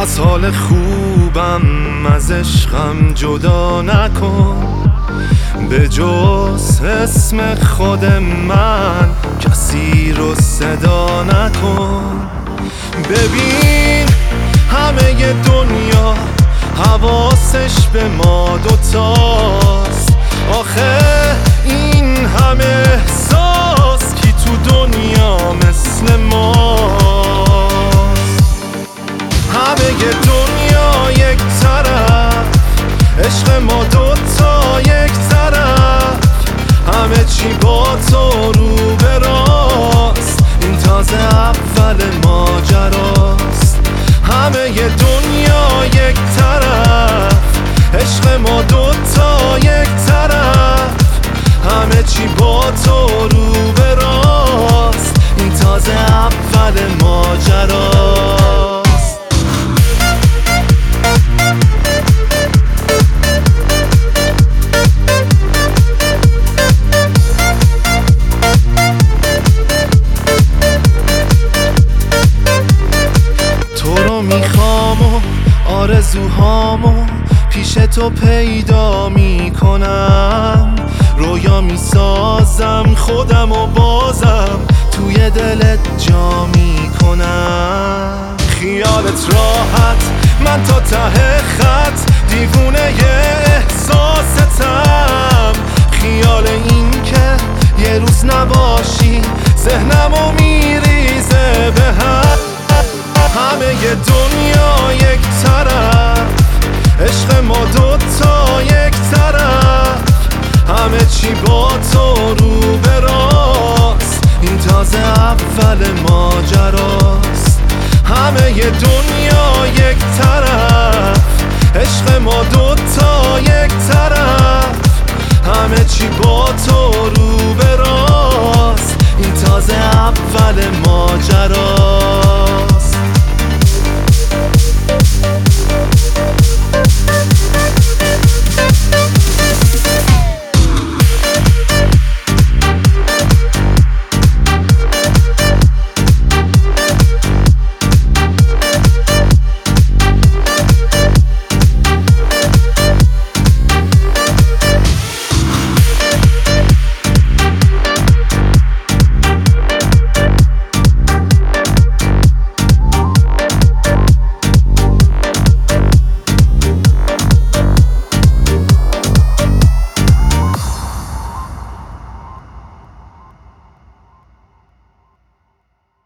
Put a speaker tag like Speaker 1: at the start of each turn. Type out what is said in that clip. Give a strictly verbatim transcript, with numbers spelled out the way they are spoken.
Speaker 1: از حال خوبم از عشقم جدا نکن، به جز اسم خود من کسی رو صدا نکن. ببین همه دنیا حواسش به ما دوتاست، آخه این همه احساس کی تو دنیا مثل ماست. همه دنیا یک طرف، عشق ما دوتا یک طرف، همه چی با تو رو به راست، این تازه اول ماجراست. همه دنیا یک طرف، عشق ما دوتا یک طرف، همه چی با تو رو به راست، این تازه اول ماجراست. تو رو میخوام و آرزوهامو پیش تو پیدا میکنم، رویا میسازم خودم و بازم توی دلت جا میکنم. خیالت راحت من تا ته خط دیوونه احساستم، خیال این که یه روز نباشی ذهنمو میریزه به هم. همه دنیا یک طرف، عشق ما دوتا یک طرف، همه چی با تو رو به راست، این تازه اول ماجراست. همه دنیا یک طرف، عشق ما دوتا یک طرف، همه چی با تو رو به راست، این تازه اول ماجراست.